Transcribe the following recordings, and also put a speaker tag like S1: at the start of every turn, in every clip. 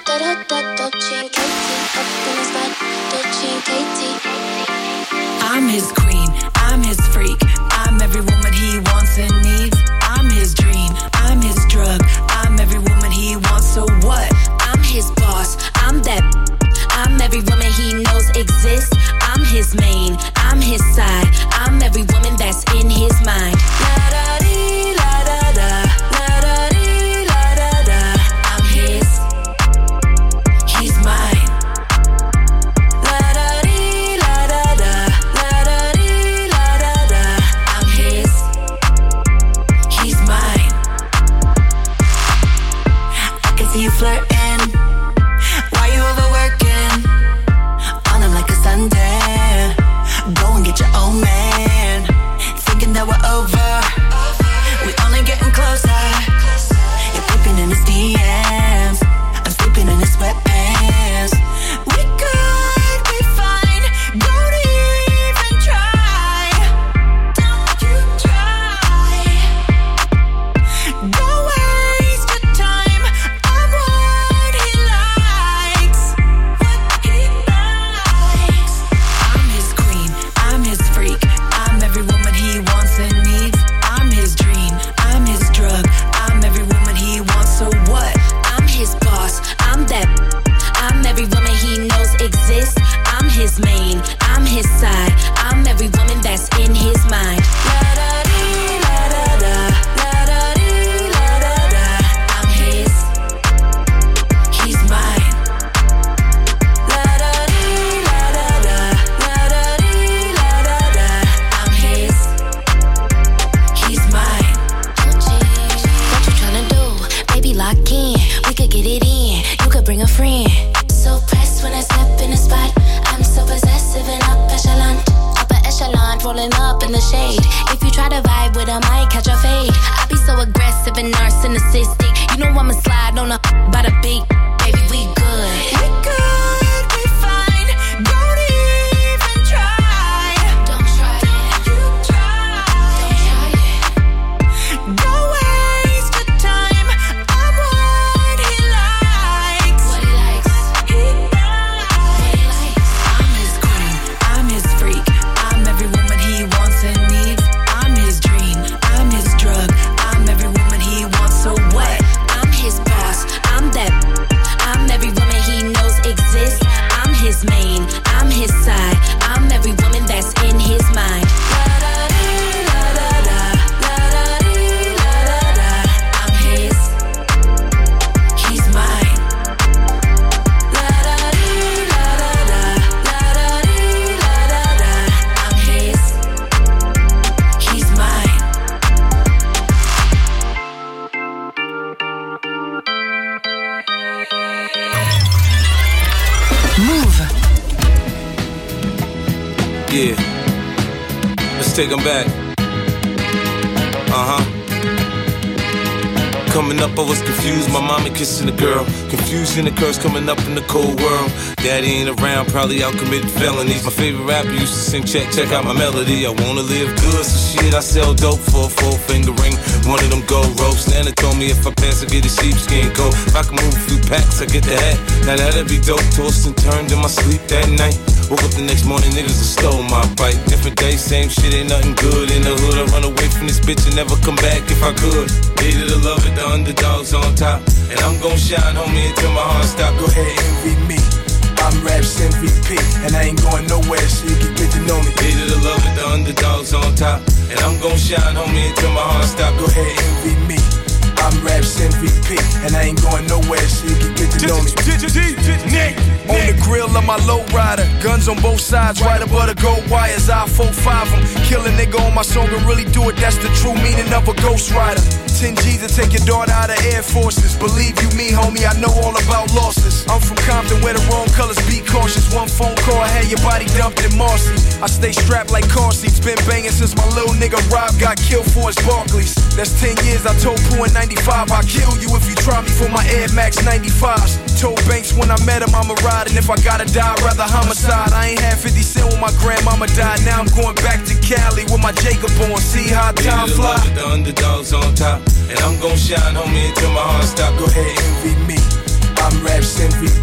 S1: I'm his queen, I'm his freak, I'm every woman he wants and needs. I'm his dream, I'm his drug, I'm every woman he wants, so what? I'm his boss, I'm that. I'm every woman he knows exists. I'm his main, I'm his side, I'm every woman that's in his mind. La-da-dee, la-da-da, la-da-dee, la-da-da. I'm his, he's mine. La-da-dee, la-da-da, la-da-dee, la-da-da. I'm his, he's mine. I can see you flirting. Why you overworking? On him like a Sunday. Go and get your own man. Thinking that we're over. We only getting closer. You're peeping in his DMs. I'm sleeping in his sweatpants. We could be fine. Don't even try. Don't you try. Don't waste your time on what he likes. What he likes. I'm his queen, I'm his freak, I'm every woman he wants and needs. I'm his dream, I'm his drug, I'm every woman he wants, so what? I'm his boss, I'm that. I'm every woman he knows exists. I'm his main, I'm his side, I'm every woman that's in his mind. La-da-dee, la-da-da, la-da-dee, la-da-da. I'm his, he's mine. La-da-dee, la-da-da, la-da-dee, la-da-da. I'm his, he's mine. What you tryna do? Baby, lock in. We could get it in. You could bring a friend. So pressed when I step in the spot. I'm so possessive and upper echelon, rolling up in the shade. If you try to vibe with I might catch a fade. I be so aggressive and narcissistic. You know I'ma slide on a by the beat. Baby, we good. We could be fine. Don't even try. Don't try it. You try. Don't try it. Don't waste your time on what he likes. What he likes. He likes. I'm his queen, I'm his freak, I'm every woman he wants and needs. I'm his dream, I'm his drug, I'm every woman he wants, so what? I'm his boss, I'm that. I'm every woman he knows exists. I'm his main, I'm his side, I'm every woman that's in his mind. La-da-dee, la-da-da, la-da-dee, la-da-da. I'm his, he's mine. La-da-dee, la-da-da, la-da-dee, la-da-da. I'm his, he's mine. Move.
S2: Yeah, let's take them back. Coming up, I was confused. My mama kissing a girl. Confusion occurs coming up in the cold world. Daddy ain't around, probably out committing felonies. My favorite rapper used to sing, check out my melody. I wanna live good, so shit, I sell dope for a 4-finger ring. One of them gold ropes. Nana told me if I pass, I get a sheepskin coat. If I can move a few packs, I get the hat. Now that'd be dope. Tossed and turned in my sleep that night. Woke up the next morning, niggas have stole my bike. Different day, same shit, ain't nothing good. In the hood, I run away from this bitch and never come back if I could. Hated to love it, the underdogs on top. And I'm gon' shine, homie, until my heart stop.
S3: Go ahead, envy me. I'm Raps MVP, and I ain't going nowhere, so you can get to know me.
S2: Hated to love it, the underdogs on top. And I'm gon' shine, homie, until my heart stop.
S3: Go ahead, envy me. I'm Raps MVP, and I ain't going nowhere, so you can get to know me. On the grill of my low rider, guns on both sides, right above the gold wires. I 4-5 them, kill a nigga on my song and really do it. That's the true meaning of a ghost rider. 10 G's to take your daughter out of Air Forces. Believe you me, homie, I know all about losses. I'm from Compton where the wrong colors, be cautious. One phone call, I had your body dumped in Marcy. I stay strapped like car seats, been banging since my little nigga Rob got killed for his Barclays. That's 10 years, I told Pooh in 95, I'll kill you if you try me for my Air Max 95s. Told Banks when I met him I'ma ride, and if I gotta die, I'd rather homicide. I ain't had 50 cent when my grandmama died. Now I'm going back to Cali with my Jacob on. See how time fly.
S2: The underdogs on top, and I'm gon' shine, homie, until my heart stop.
S3: Go ahead, envy me. I'm Raps MVP,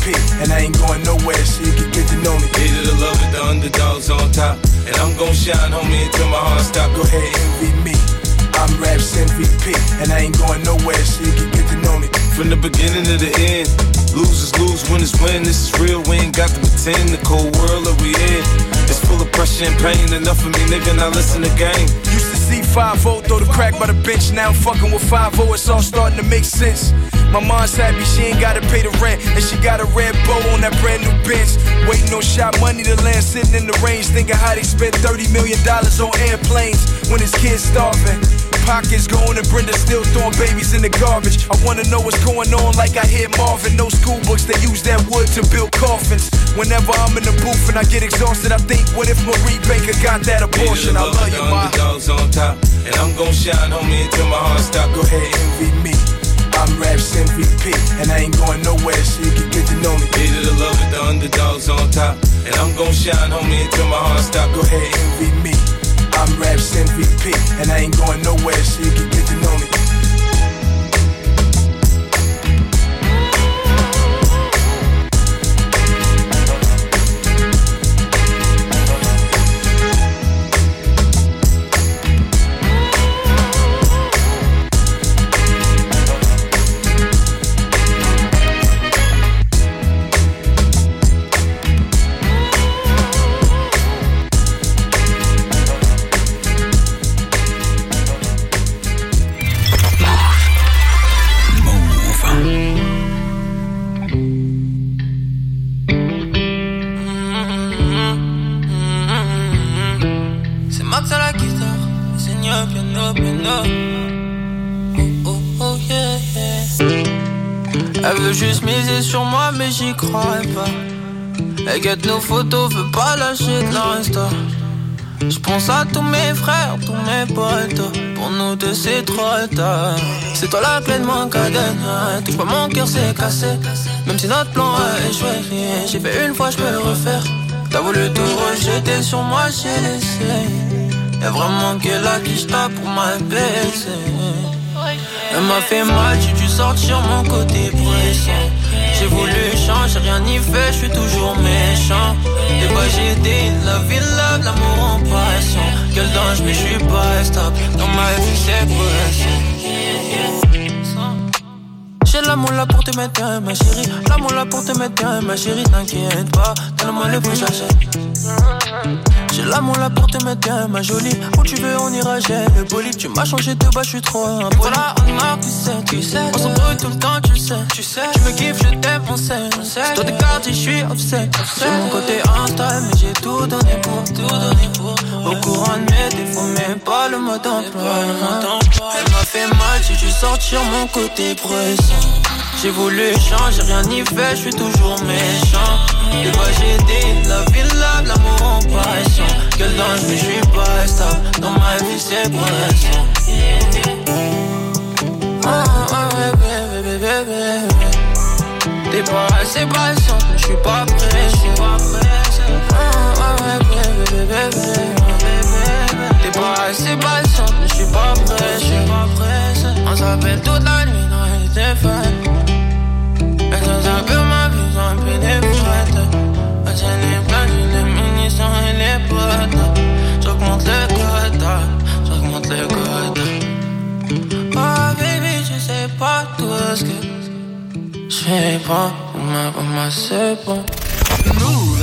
S3: MVP, and I ain't going nowhere, so you can get to know me.
S2: Hated to love it, the underdogs on top. And I'm gon' shine, homie, until my heart stop.
S3: Go ahead, envy me. I'm Raps MVP, and I ain't going nowhere, so you can get to know me.
S2: From the beginning to the end, losers lose, winners win. This is real, we ain't got to pretend. The cold world that we in, it's full of pressure and pain. Enough of me, nigga, now listen to game.
S3: Used to see 5-0, throw the crack by the bench. Now I'm fucking with 5-0, it's all starting to make sense. My mom's happy, she ain't gotta pay the rent. And she got a red bow on that brand new Benz. Waiting on shot money to land, sitting in the range. Thinking how they spent $30 million on airplanes when his kids starving. Pockets going and Brenda still throwing babies in the garbage. I wanna know what's going on like I hear Marvin. No school books, they use that wood to build coffins. Whenever I'm in the booth and I get exhausted, I think, what if Marie Baker got that abortion? I love you, ma.
S2: Underdogs on top, and I'm gon' shine, homie, until my heart stop.
S3: Go ahead, envy me. I'm Raps MVP, and I ain't going nowhere, so you can get to know me.
S2: Hated to love it, the underdogs on top, and I'm gon' shine, homie, until my heart stop.
S3: Go ahead, envy me. I'm Raps MVP, and I ain't going nowhere, so you can get to know me.
S4: Elle veut juste miser sur moi mais j'y crois pas. Elle guette nos photos, veut pas lâcher de l'insta. J'pense à tous mes frères, tous mes potes. Pour nous deux c'est trop tard. C'est toi la clé de mon cadenas. Touche pas mon cœur c'est cassé. Même si notre plan a échoué, j'ai fait une fois j'peux le refaire. T'as voulu tout rejeter sur moi, j'ai laissé. Y'a vraiment que là qui j'tape pour m'abaisser. Elle m'a fait mal, j'ai dû sortir mon côté pressant. J'ai voulu changer, rien n'y fait, je suis toujours méchant. Des fois j'ai dit la vie, love, l'amour en passion. Quel danger, mais je suis pas stable. Dans ma vie c'est pressant. J'ai l'amour là pour te mettre bien, ma chérie. L'amour là pour te mettre bien, ma chérie. T'inquiète pas, donne-moi le prix, j'achète. J'ai l'amour là pour te mettre bien, ma jolie. Où tu veux, on ira, j'ai le bolide. Tu m'as changé de bas, je suis trop impoli. Voilà, on marque, tu sais. On s'embrouille tout le temps, tu sais. Tu me kiffes, je t'aime, on sait. Toi des cartes, je suis obsèque. J'ai mon côté instable, mais j'ai tout donné pour. Au courant de mes défauts, mais pas le mode d'emploi. Elle m'a fait mal, j'ai dû sortir mon côté pressant. J'ai voulu changer, rien n'y fait, je suis toujours méchant. Des fois j'ai dit la vie, l'amour en passion. Quel danger, mais je suis pas stable. Dans ma vie c'est pressant. T'es pas assez patiente, mais je suis pas pressé. T'es pas assez patiente, mais je suis pas pressé. On s'appelle toute la nuit dans les téléphones. Elle nous appelle ma vie, j'en fais des fêtes. J'ai les plages, les munitions et les potes. J'augmente les codes. Oh baby, je sais pas tout ce que je fais pas. Pour moi c'est bon.
S5: Move.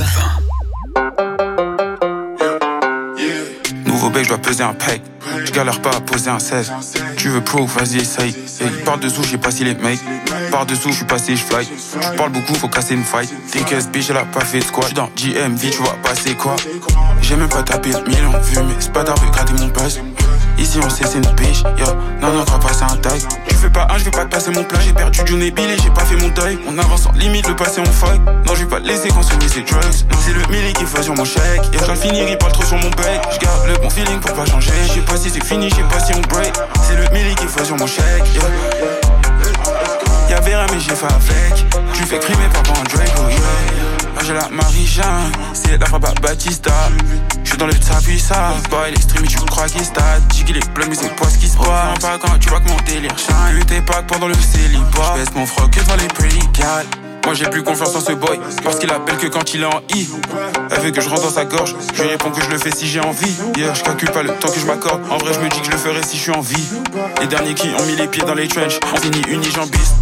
S5: Nouveau bec, je dois peser un pack. Je galère pas à poser un 16. Tu veux proof, vas-y essaye. Par dessous, je sais pas si les mecs. Par dessous, je suis passé, je fly. Je parle beaucoup, faut casser une fight. T'inquiète, bitch, elle a pas fait de squat. J'suis dans GMV, tu vois passer quoi. J'ai même pas tapé le million de vues, mais c'est pas d'arbre, gratter mon buzz. Ici on sait c'est une biche, yo. Non, on va passer un tag. Tu fais pas un, je vais pas te passer mon plat. J'ai perdu June et Billy, j'ai pas fait mon deuil. On avance sans limite, le passé on fight. Non, je vais pas te laisser consommer ces drugs. Non, c'est le milli qu'il faut sur mon chèque. Yeah, je dois le finir, il parle trop sur mon bec. Je garde le bon feeling pour pas changer. Je sais pas si c'est fini, je sais pas si on break. C'est le milli qu'il faut sur mon chèque. Yeah. Y'avait rien mais j'ai fait avec. Tu fais crimer pas pour un Drake, oh yeah. Moi j'ai la Marie-Jeanne, c'est la frappe à Batista. J'suis dans le tapis ça. Boy les streams tu crois qu'il stat. Jiggy les plugs mais c'est pas ce qui se passe. Pas quand tu vois que mon délire shine. Lu tes packs pendant le célibat. J'baisse mon froc que devant les pretty gals. Moi j'ai plus confiance en ce boy, parce qu'il appelle que quand il est en I. Elle veut que je rentre dans sa gorge, je lui réponds que je le fais si j'ai envie. Yeah, je calcule pas le temps que je m'accorde, en vrai je me dis que je le ferai si je suis en vie. Les derniers qui ont mis les pieds dans les trenches, on finit unijambiste.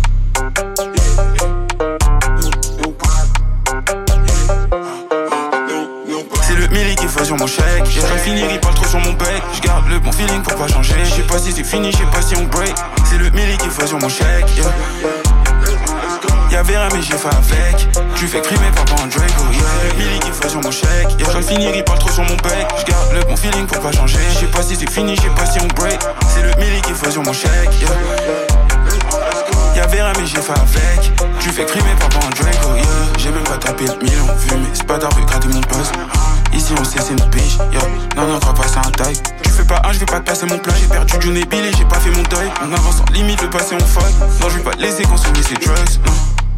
S5: C'est le milli qui fait sur mon chèque. Je vais finir, il parle trop sur mon bec. Je garde le bon feeling pour pas changer. Je sais pas si c'est fini, je sais pas si on break. C'est le milli qui fait sur mon chèque. Yeah. Y'avait rien mais j'ai fait avec. Tu fais crimer papa en Draco. Yeah. Le milli qui fait sur mon chèque. Yeah. Je vais finir, il parle trop sur mon bec. Je garde le bon feeling pour pas changer. Je sais pas si c'est fini, je sais pas si on break. C'est le milli qui fait sur mon chèque. Yeah. Y'avait rien mais j'ai fait avec. Tu fais crimer papa en Draco. Yeah. J'ai même pas tapé le million fumé. C'est pas d'art, regardez mon buzz. Ici on sait c'est une biche, yeah. Non, on va passer un taille. Tu fais pas un, je vais pas te passer mon plat. J'ai perdu du nez billet, j'ai pas fait mon deuil. En avançant, limite le passé on fuck. Non, je vais pas te laisser consommer ces drugs, non.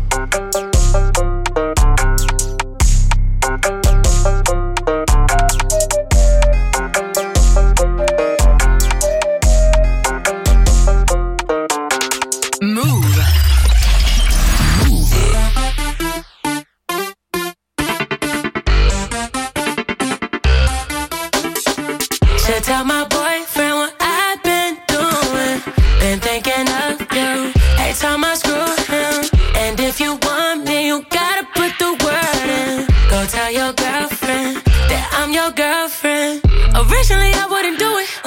S1: Tell my boyfriend what I've been doing. Been thinking of you every time I screw him. And if you want me, you gotta put the word in. Go tell your girlfriend that I'm your girlfriend. Originally I wouldn't do it,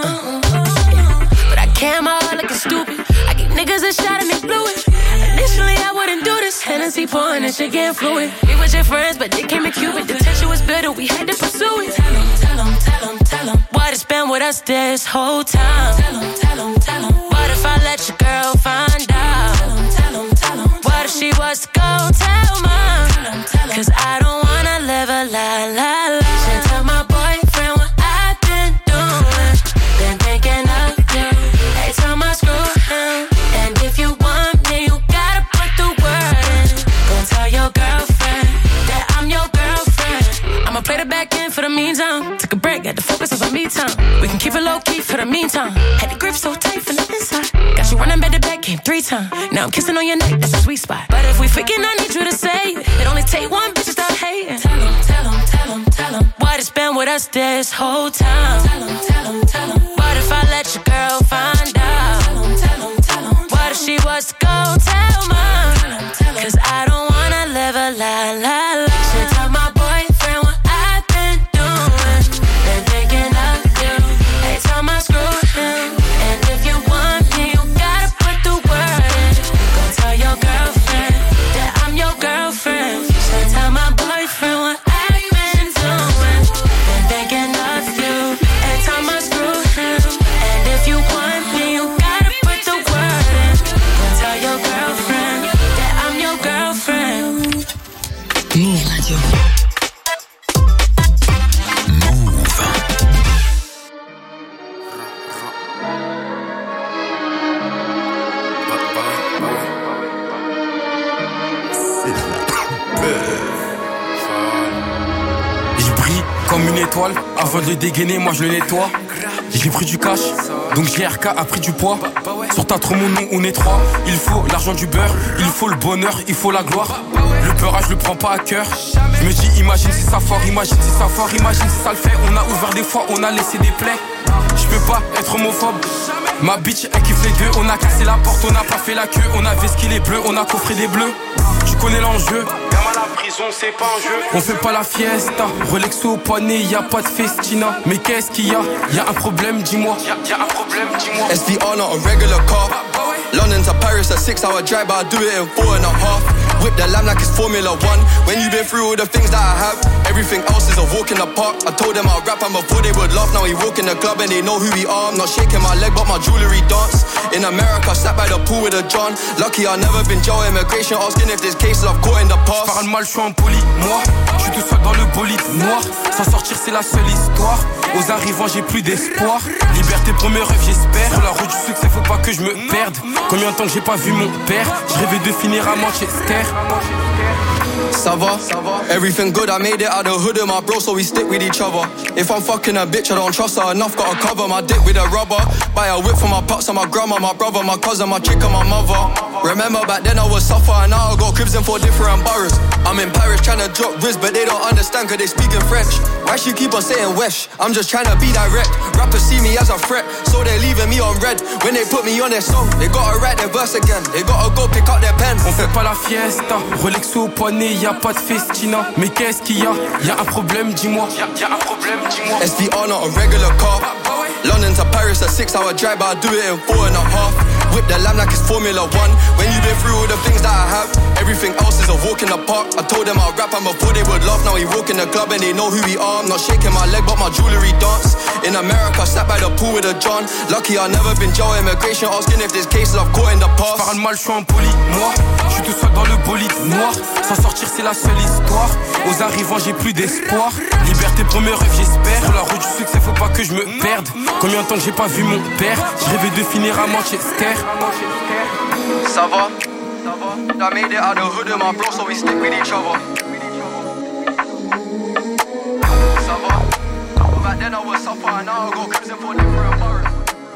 S1: but I came out looking stupid. I give niggas a shot and they blew it. Initially I wouldn't do this. Hennessy pouring and shit getting fluid. We was your friends, but they came in Cuban. The tension was bitter, we had to pursue it. Tell him what it's been with us this whole time. Tell him what if I let your girl find out? Tell him what if she was to go tell mom? Cause I don't wanna live a lie. Should tell my boyfriend what I've been doing. Been thinking of you every time I screw him. And if you want me, you gotta put the word in. Go tell your girlfriend that I'm your girlfriend. I'ma play the back end for the meantime. Took a break, had to focus on some me time. We can keep it low key for the meantime. Had the grip so tight from the inside. Got you running back to back, came 3 times. Now I'm kissing on your neck, that's a sweet spot. But if we freaking, I need you to say it. It only take one bitch to start hating. Tell him what it's been with us this whole time. Tell him what if I let your girl find out? Tell him what if she was to go tell mom? Cause I don't wanna live a lie. Should tell my boyfriend what I've been doing. Been thinking of you every time I screw him. And if you want me, you gotta put the word in. Go tell your girlfriend that I'm your girlfriend. Should tell my boyfriend what I've been doing. Been thinking of you every time I screw him. And if you want me, you gotta put the word in. Go tell your girlfriend that I'm your girlfriend.
S6: Move Radio.
S7: Je brille comme une étoile, avant de le dégainer, moi je le nettoie. J'ai pris du cash, donc JRK a pris du poids. Sur ta trop mon nom, on est 3. Il faut l'argent du beurre, il faut le bonheur, il faut la gloire. Le peurage, je le prends pas à cœur. Je me dis, imagine si ça fort, imagine si ça fort, imagine si ça le fait. On a ouvert des fois, on a laissé des plaies. Je peux pas être homophobe. Ma bitch, elle kiffe les deux. On a cassé la porte, on a pas fait la queue. On a vesqué les bleus, on a coffré des bleus. Tu connais l'enjeu. Gamin, la prison, c'est pas un jeu. On fait pas la fiesta. Relexo au poignet, y'a pas de festina. Mais qu'est-ce qu'il y a? Y'a un problème, dis-moi. Y'a un problème, dis-moi.
S8: SVR, not a regular car. London to Paris, a 6-hour drive, but I do it in 4.5. Whip the lamb like it's Formula 1. When you been through all the things that I have, everything else is a walk in the park. I told them I'll rap and before they would laugh. Now we walk in the club and they know who we are. I'm not shaking my leg but my jewelry dance. In America, sat by the pool with a John. Lucky I've never been jail immigration, asking if there's cases I've caught in the past.
S7: Parle mal, je suis impoli, moi. Je suis tout seul dans le bolide noir. S'en sortir c'est la seule histoire. Aux arrivants j'ai plus d'espoir. Liberté pour mes rêves j'espère. Sur la route du succès faut pas que je me perde. Combien de temps que j'ai pas vu mon père? Je rêvais de finir à Manchester.
S8: Ça va? Everything good, I made it out the hood of my bro, so we stick with each other. If I'm fucking a bitch, I don't trust her enough, gotta cover my dick with a rubber. Buy a whip for my pops and my grandma, my brother, my cousin, my chick and my mother. Remember back then I was suffer and now I got cribs in 4 different boroughs. I'm in Paris trying to drop wrist, but they don't understand cause they speak in French. Why she keep on saying wesh? I'm just trying to be direct. Rappers see me as a threat, so they're leaving me on red. When they put me on their song, they gotta write their verse again. They gotta go pick up their pen.
S7: On fait pas la fiesta, Rolex au poignet, y'a pas de festina. Mais qu'est-ce qu'il y a? Y'a un problème, dis-moi. Y'a un problème, dis-moi.
S8: SVR not a regular car. London to Paris a 6-hour drive, but I do it in 4.5. Whip the lamb like it's Formula 1. When you been through all the things that I have, everything else is a walk in the park. I told them I'll rap and before they would laugh. Now we walk in the club and they know who we are. I'm not shaking my leg but my jewelry dance. In America, sat by the pool with a John. Lucky I never been jail immigration, asking if there's cases I've caught in the past.
S7: Parle mal, je suis impoli, moi. Je suis tout seul dans le bolide noir. S'en sortir c'est la seule histoire. Aux arrivants j'ai plus d'espoir. Liberté premier rêve j'espère. Sur la route du succès faut pas que je me perde. Combien de temps que j'ai pas vu mon père? Je rêvais de finir à Manchester.
S8: Ça va? I made it out the hood of my bro, so we stick with each other. Ça va? Back then I was suffer and now I go cribs in 4 different boroughs.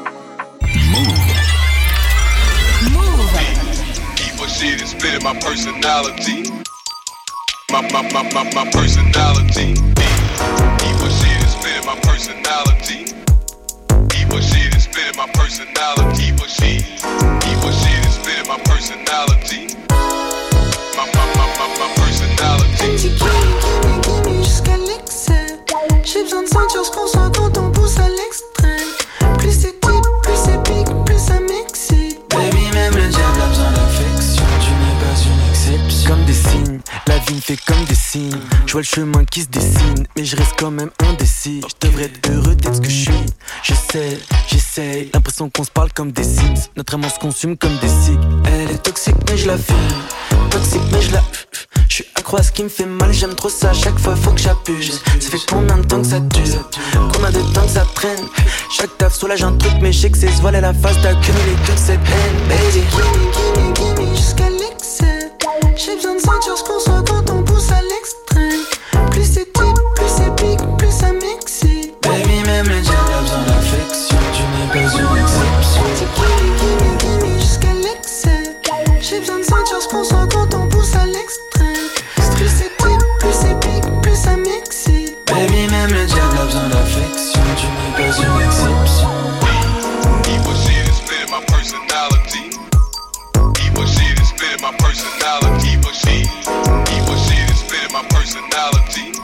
S9: Move. Evil shit is splitting my personality. My personality. Evil shit is splitting my personality. Evil shit is splitting my personality. Evil shit is splitting my personality. My personality.
S10: Gimme jusqu'à l'excès. J'ai besoin de sentir ce qu'on sent quand on pousse à l'extrême. Plus c'est deep, plus c'est pique, plus ça m'excite.
S11: Baby, même le diable a besoin d'affection. Tu n'es pas une exception. Comme des signes, la vie me fait comme des signes. Je vois le chemin qui se dessine, mais je reste quand même indécis. Je devrais être heureux d'être ce que je suis. J'essaye, l'impression qu'on se parle comme des Sims. Notre amour se consume comme des cigs. Elle est toxique mais je la fume. Toxique mais je la... Je suis accro à ce qui me fait mal, j'aime trop ça, chaque fois faut que j'abuse. Ça fait combien de temps que ça dure? Combien de temps que ça traîne? Chaque taf soulage un truc, mais je sais que c'est se voiler la face d'accumuler toute cette haine, baby.
S10: Gimme jusqu'à l'excès. J'ai besoin de sentir ce qu'on sent quand on pousse à l'extrême. Plus c'est deep, plus c'est pique, plus ça m'excite.
S11: Baby, même le diable a besoin d'affection. Tu n'es pas une exception.
S10: Gimme jusqu'à l'excès. J'ai besoin de sentir ce qu'on sent quand on pousse à l'extrême. Plus c'est deep, plus c'est pique, plus ça m'excite.
S11: Baby, même le diable a besoin d'affection. Tu n'es pas une exception.
S9: Evil shit is splitting my personality. Evil shit is splitting my personality. Evil shit is splitting my personality.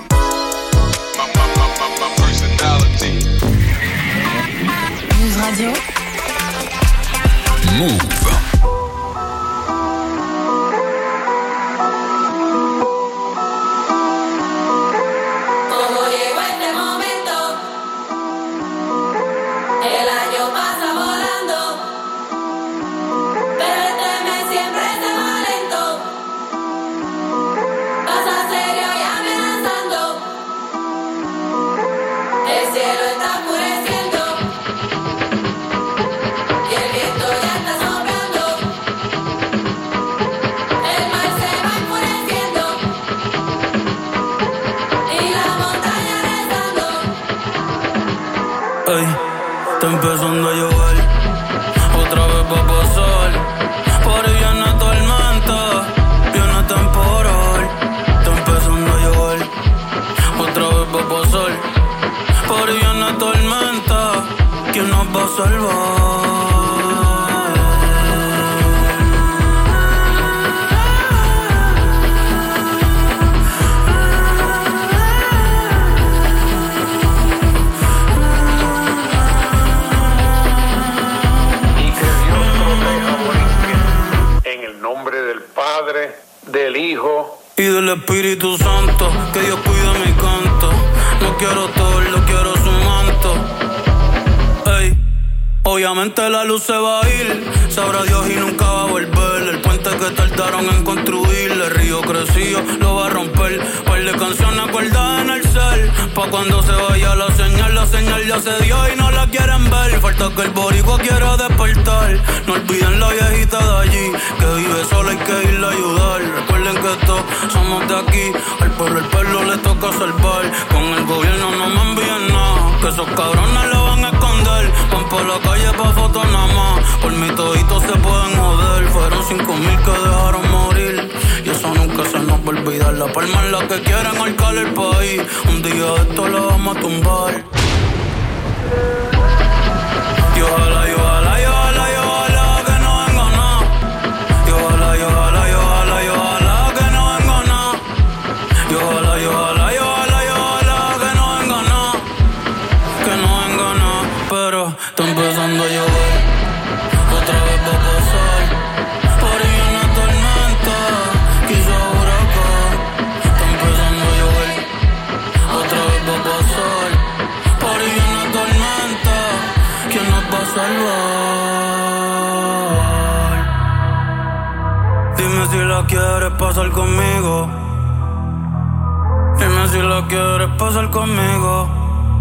S9: My personality.
S6: Move Radio.
S12: Move.
S4: Ey, está empezando a llover, otra vez va a pasar. Por ahí viene tormenta, viene temporal. Está empezando a llover, otra vez va a pasar. Por ahí viene tormenta, ¿quién nos va a salvar?
S13: Del Hijo
S4: y del Espíritu Santo, que Dios cuida mi canto. No quiero todo, lo quiero su manto. Ey, obviamente la luz se va a ir, sabrá Dios y nunca va a volver. El puente que tardaron en construir, el río crecido lo va a romper. Par de canciones acordadas en el cel, pa' cuando se vaya la señal ya se dio y no la quieren ver. Falta que el boricua quiera despertar. No olviden la viejita de allí, que vive sola, hay que irle a ayudar. Recuerden que esto somos de aquí. Al pueblo le toca salvar. Con el gobierno no me envían nada, que esos cabrones lo van a esconder. Van por la calle pa' fotos nada más. Por mi toditos se pueden joder. Fueron 5,000 que dejaron morir, y eso nunca se nos va a olvidar. La palma es la que quieren alcar el país. Un día esto lo vamos a tumbar. Y ojalá que no venga nada. Y ojalá que no venga nada. Y ojalá que no venga nada. Que no venga nada. Pero está empezando a llover. Otra vez va a pasar. Por ahí una tormenta, quizá huracán. Está empezando a llover. Otra vez va a pasar. Por ahí una tormenta, ¿quién nos va a salvar? Dime si la quieres pasar conmigo. Dime si la quieres pasar conmigo.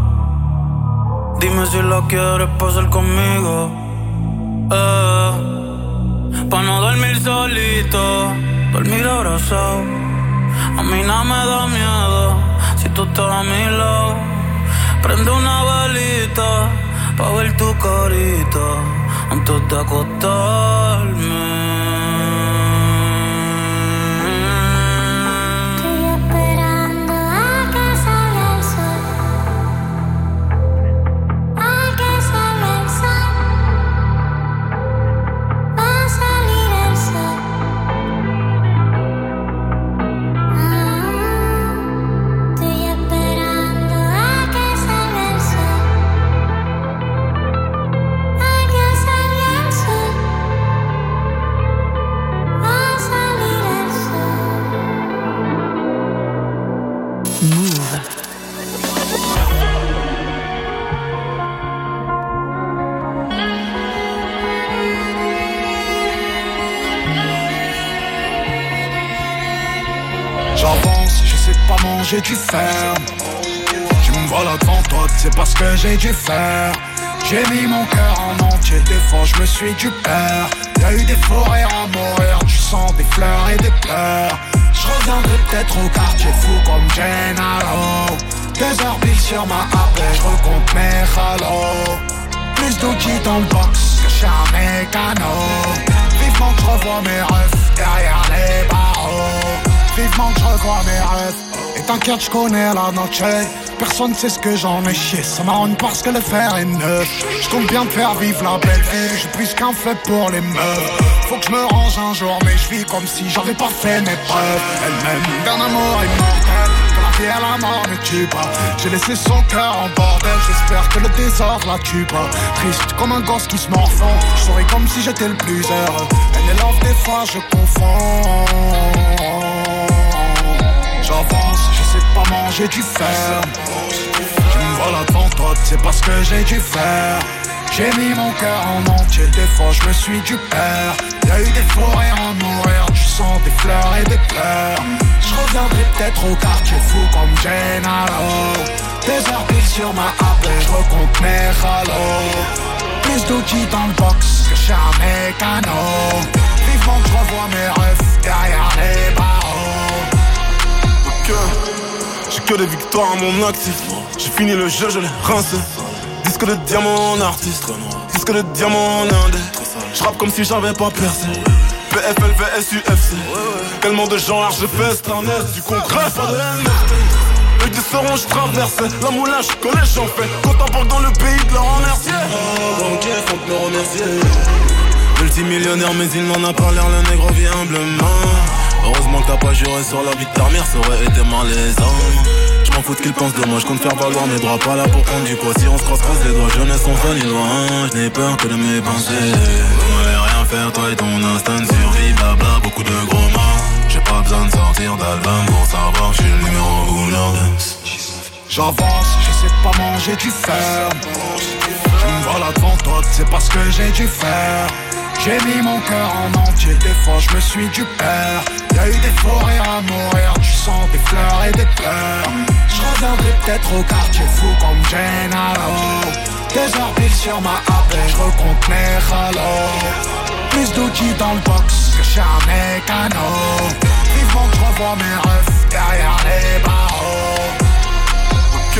S4: Dime si la quieres pasar conmigo. Pa' no dormir solito, dormir abrazado. A mí no me da miedo si tú estás a mi lado. Prende una velita pa' ver tu carita antes de acostarme.
S3: J'avance, j'essaie de pas manger du fer. Tu me vois là devant toi, c'est parce que j'ai dû faire. J'ai mis mon cœur en entier, des fois je me suis du père. Y'a eu des forêts à mourir, du sang, des fleurs et des pleurs. Je reviendrai peut-être au quartier fou comme Gennaro. 2 heures pile sur ma AP, je recompte mes halos. Plus d'outils dans le box que chez un mécano. Vivement que je revois mes refs derrière les barreaux. Vivement que je revois mes rêves. Et t'inquiète, je connais la noche. Personne sait ce que j'en ai chié. Ça m'arrange parce que le fer est neuf. Je compte bien te faire vivre la belle vie. J'ai plus qu'un fait pour les meufs. Faut que je me range un jour, mais je vis comme si j'avais pas fait mes preuves. Elle m'aime d'un amour immortel. Pour la vie et la mort ne tue pas. J'ai laissé son cœur en bordel. J'espère que le désordre la tue pas. Triste comme un gosse qui se morfond. Je souris comme si j'étais le plus heureux. Elle est love, des fois je confonds. J'avance, j'essaie de pas manger du fer. Tu me vois là devant toi, c'est parce que j'ai dû faire. J'ai mis mon cœur en entier, des fois je me suis du père. Y'a eu des forêts à mourir, du sang, des fleurs et des pleurs. Je reviendrai peut-être au quartier fou comme Gennaro. 2 heures pile sur ma AP, je recompte mes halos. Plus d'outils dans le box que chez un mécano. Vivement que je revois mes refs derrière les barreaux.
S12: J'ai que des victoires à mon actif. J'ai fini le jeu, je l'ai rincé. Disque de diamant en artiste, disque de diamant en indé. J'rappe comme si j'avais pas percé. PFL, VS, UFC. Tellement de gens larges, je fais Starnest. Du concret, pas de NFT. L'œil de Sauron, j'traversais. La moulin, j'connais, j'en fais. Compte en banque dans le pays de la remercier. Banquier, faut me remercier. Multimillionnaire, mais il n'en a pas l'air, le nègre vit humblement. Heureusement que t'as pas juré sur la vie de ta mère, ça aurait été malaisant. J'm'en fous de qu'ils pensent de moi, j'compte faire valoir mes droits, pas là pour prendre du poids. Si on se croise les doigts, jeunesse on va ni loin. J'n'ai peur que de mes pensées. Vous m'allez rien faire, toi et ton instinct de survie, blabla, beaucoup de gros mots. J'ai pas besoin de sortir d'album pour savoir que j'suis le numéro 1.
S3: J'avance, j'essaie de pas manger du fer. Tu me vois là devant toi, c'est parce que j'ai dû faire. J'ai mis mon cœur en entier, des fois je me suis du père. Y'a eu des forêts à mourir, du sang, des fleurs et des pleurs. Je reviendrai peut-être au quartier fou comme Gennaro. 2 heures pile sur ma AP, je recompte mes halos. Plus d'outils dans le box que chez un mécano.
S13: montre qu'on voit mes refs derrière les barreaux. Ok.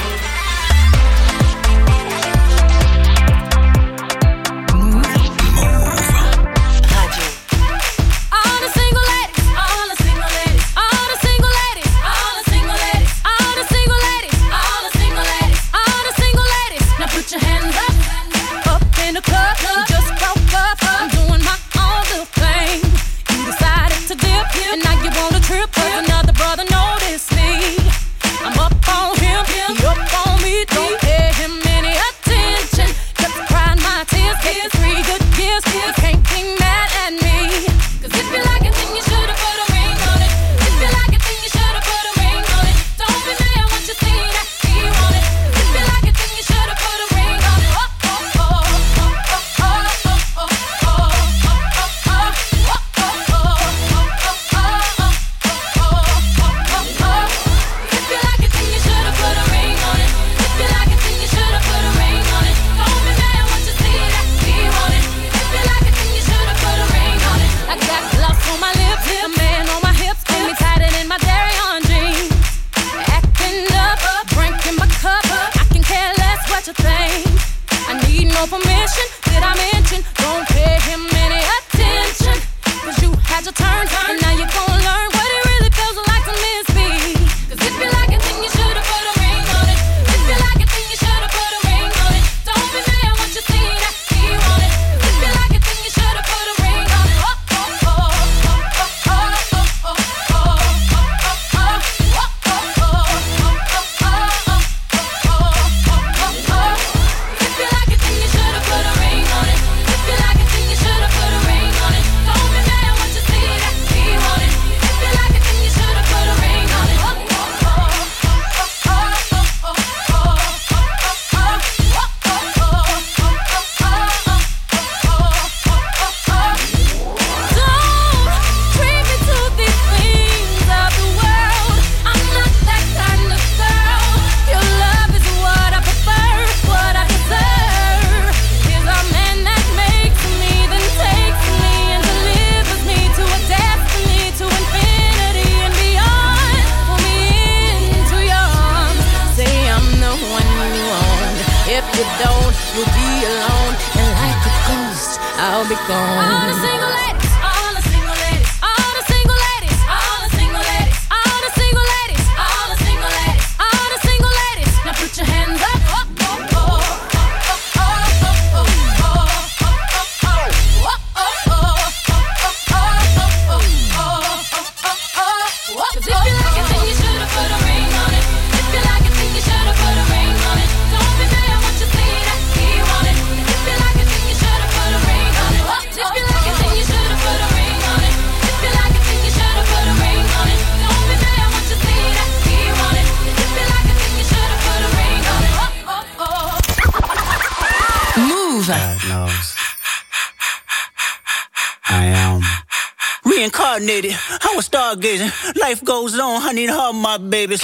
S14: Reincarnated, I was stargazing. Life goes on, I need her, my babies.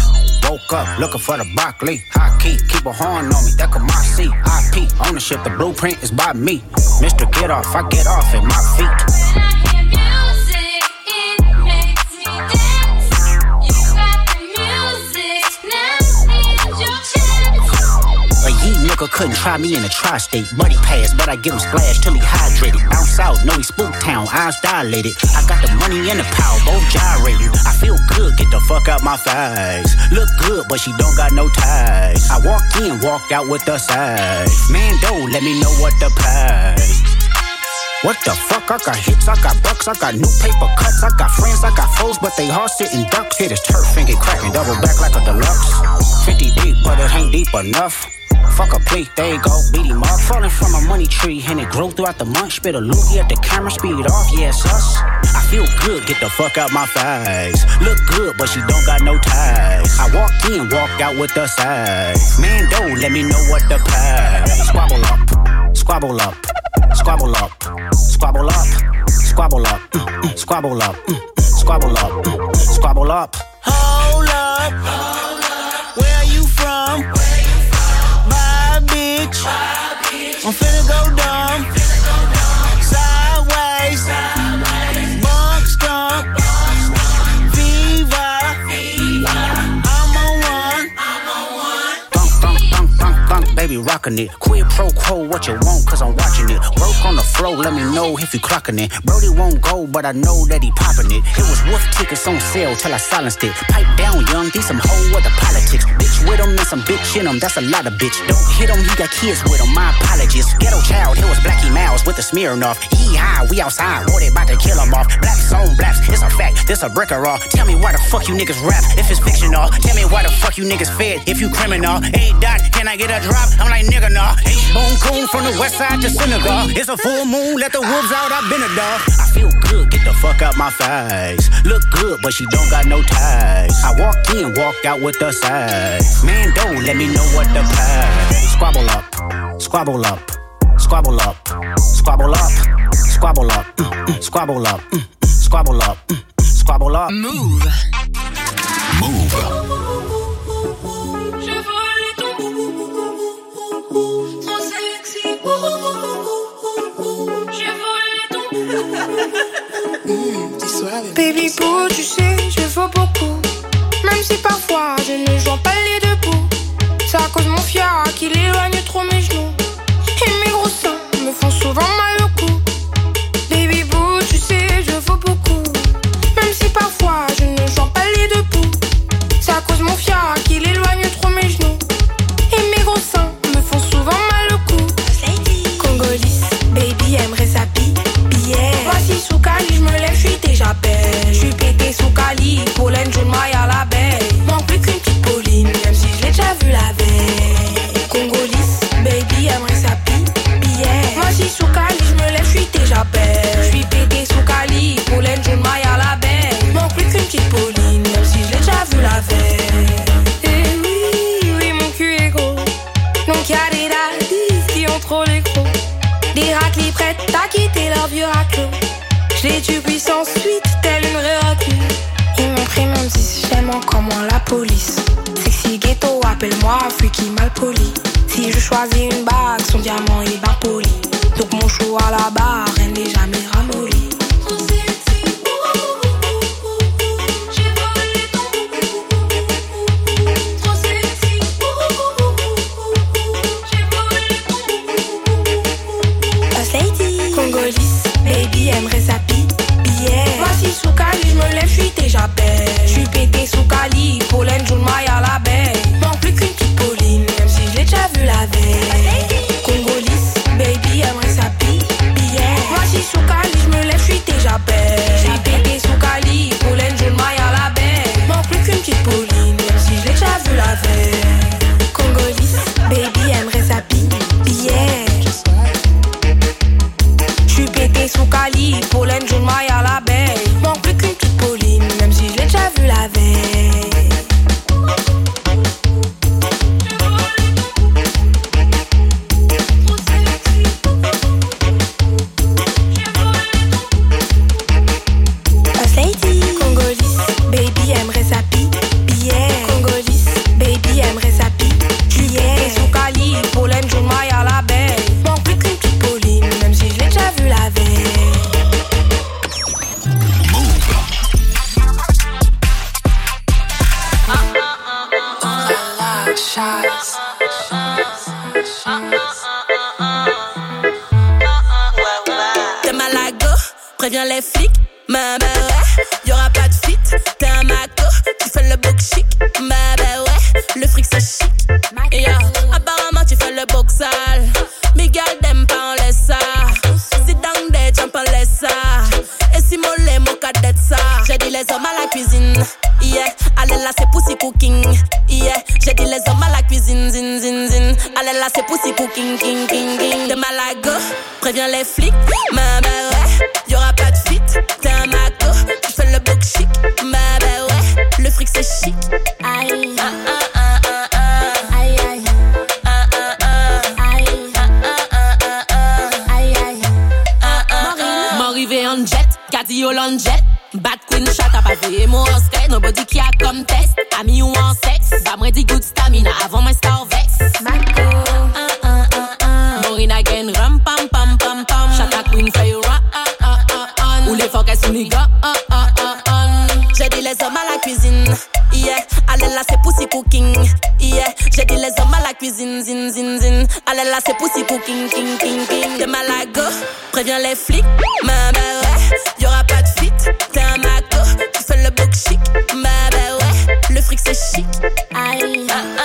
S14: Woke up looking for the broccoli. High key, keep a horn on me, that could my seat. IP, ownership, the blueprint is by me. Mr. Get Off, I get off at my feet. Couldn't try me in a tri-state. Buddy pass, but I give him splash till he hydrated. Down south, know he spook town, eyes dilated. I got the money and the power, both gyrating. I feel good, get the fuck out my face. Look good, but she don't got no ties. I walked in, walked out with the size. Man, don't let me know what the price. What the fuck? I got hits, I got bucks, I got new paper cuts, I got friends, I got foes, but they all sitting ducks. Hit his turf and get cracking, double back like a deluxe. 50 deep, but it ain't deep enough. Fuck a plea, there you go, beat him up. Falling from a money tree, and it grew throughout the month. Spit a loogie at the camera, speed off, yeah, it's us. I feel good, get the fuck out my face. Look good, but she don't got no ties. I walked in, walked out with the size. Man, don't let me know what the price. Squabble up, squabble up, squabble up, squabble up, squabble up, squabble up, squabble up, squabble up. Hold up, where you from? My bitch, I'm finna go dumb. Sideways, bunk skunk. rockin' it. Quid pro quo, what you want, cause I'm watching it. Work on the flow, let me know if you clocking it. Brody won't go, but I know that he popping it. It was wolf tickets on sale till I silenced it. Pipe down, young, these some whole other politics. Bitch with him and some bitch in him, that's a lot of bitch. Don't hit him, he got kids with him, my apologies. Ghetto child, here was Blackie Mouse with the Smirnoff. High, we outside, boy, they bout to kill him off. Blacks on blacks, it's a fact, this a brick or all. Tell me why the fuck you niggas rap if it's fictional. Tell me why the fuck you niggas fed if you criminal. Hey, Dot, can I get a drop? I'm like, nigga, nah. H-Bone Coon from the west side to Senegal. It's a full moon, let the wolves out, I've been a dog. I feel good, get the fuck out my face. Look good, but she don't got no ties. I walked in, walked out with the size. Man, don't let me know what the price. Squabble up, squabble up, squabble up, squabble up, squabble up, squabble up, squabble up, squabble up.
S6: Move.
S14: Move.
S15: Baby boo, tu sais, je vaux beaucoup. Même si parfois je ne joins pas les deux bouts. C'est à cause de mon fiac qu'il éloigne trop mes genoux. Et mes gros seins me font souvent mal au cou. Baby boo, tu sais, je vaux beaucoup. Même si parfois je ne joins pas les deux bouts. C'est à cause de mon fiac qu'il éloigne trop mes genoux. Et mes gros seins me font souvent mal au cou. Congolise, baby aimerait sa billet. Voici sous Cali, je me lève, je suis déjà belle. Je suis pété sous Cali, pollen, jaune, maille à la baie. Manque plus qu'une petite Pauline, même si je l'ai déjà vu la veille. Congolise, baby aimerait sa billet. Voici sous Cali, je me lève, je suis déjà belle. Je suis pété sous Cali, pollen, jaune, maille à la baie. Manque plus qu'une petite Pauline, même si je l'ai déjà vu la veille. Et oui, oui, mon cul est gros. Donc y'a des daddies qui ont trop les gros. Des raclis prêtes à quitter leur vieux raclo. Je les tue puissance suite, telle une vraie recluse. Ils m'ont pris mon 10, j'aime encore moins la police. Sexy ghetto, appelle-moi freaky mal poli. Si je choisis une bague, son diamant est bien poli. Donc mon chou à la barre, elle n'est jamais ramollie. Congolise, baby aimerait sa billet. Voici sous Cali, je me lève, je suis déjà belle. Je suis pété sous Cali, pollen, jaune, maille à la baie. Manque plus qu'une petite Pauline, même si je l'ai déjà vu la veille. Congolise, baby aimerait sa billet. Voici sous Cali, je me lève, je suis déjà belle. Je suis pété sous Cali, pollen, jaune, maille à la baie. Manque plus qu'une petite Pauline, même si je l'ai déjà vu la veille. Congolise, baby aimerait sa billet. Pété sous Cali, pollen, jaune, maille à la baie. Manque plus qu'une petite Pauline, même si je l'ai déjà vu la veille. Congolise, baby aimerait sa billet. Congolise, baby aimerait sa billet. Sous Cali, pollen, jaune, maille à la baie. Manque plus qu'une petite Pauline, même si je l'ai déjà vu la veille.
S16: T'es malago, préviens les flics. Ma bah ouais, y'aura pas de fit. T'es un maco, tu fais le book chic. Ma bah ouais, le fric c'est chic. Et yo, apparemment tu fais le book sale. Miguel d'aime pas on laisse ça. Si dans des jump on laisse ça. Et si mollet mon cadet ça. J'ai dit les hommes à la cuisine. Yeah, allez là c'est pussy cooking. Yeah, j'ai dit les hommes à la cuisine. Zin zin zin. Allez là c'est pussy cooking. King king king. T'es malago, préviens les flics. Ma bah ouais, y'aura pas de fit. T'es un maco, tu fais le book chic. Ma bah ouais, le fric c'est chic. Aïe, aïe, aïe. M'arrivé en jet, Cadillol en jet. Bad queen shot à pavé, moi en skate. Nobody qui a comme test. Ami ou en sexe. Va me dit good stamina avant my star vex. Marco, Morina again, ram pam pam pam pam. Shot a queen fire on. Ou les focus sur les gars. J'ai dit les hommes à la cuisine. Yeah, allez là c'est pussy cooking. Yeah, j'ai dit les hommes à la cuisine, zin, zin, zin. Allez là, c'est pussy cooking, king, king, king. T'es mal à go, préviens les flics. Bah ouais, y'aura pas de fit. T'es un maco, tu fais le book chic. Bah ouais, le fric c'est chic. Aïe,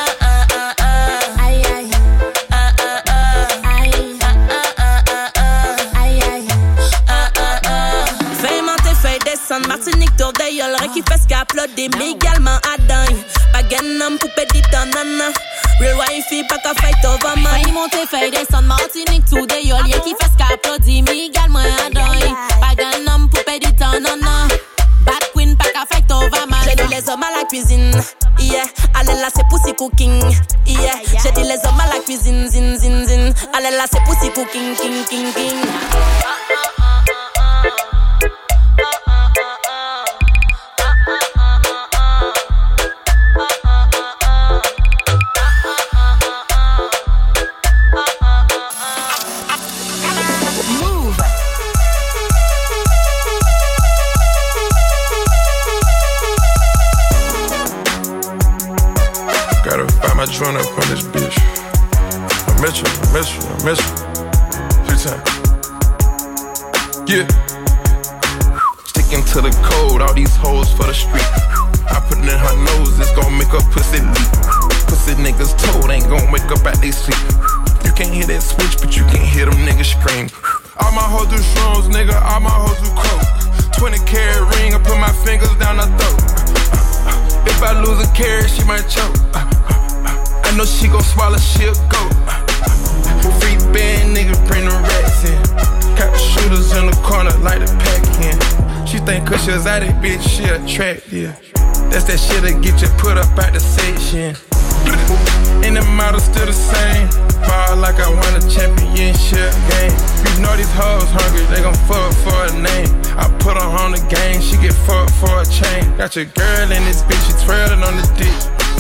S16: Martinique, tour d'ailleurs, qui fait ce qu'applaudir, mais également à dingue. Pas gagnant, poupée dit en nana. Real wifey, pas qu'à fight over man.
S17: Faille monter, faille descendre, Martinique, tout d'ailleurs, qui fait ce qu'applaudir, mais également à dingue. Pas gagnant, poupée dit en nana. Bad queen, pas qu'à fight over man.
S16: J'ai dit les hommes à la cuisine, yeah. Allez là, c'est pussy cooking, yeah. J'ai dit les hommes à la cuisine, zin, zin, zin. Allez là, c'est pussy cooking, king, king, king.
S12: Join up on this bitch. I miss you. 3 times. Yeah. Sticking to the code, all these hoes for the street. I put it in her nose, it's gon' make her pussy leak. Pussy niggas told ain't gon' wake up at they sleep. You can't hear that switch, but you can hear them niggas scream. All my hoes do shrooms, nigga, all my hoes do coke. 20 carat ring, I put my fingers down her throat. If I lose a carat, she might choke. I know she gon' swallow, she'll go. Free band, nigga, bring the rats in. Got the shooters in the corner like the Pac-Man. She think cause she was out it, bitch, she attractive. That's that shit that get you put up out the section. And the model still the same. Ball like I won a championship game. You know these hoes hungry, they gon' fuck for a name. I put her on the game, she get fucked for a chain. Got your girl in this bitch, she twirling on the dick.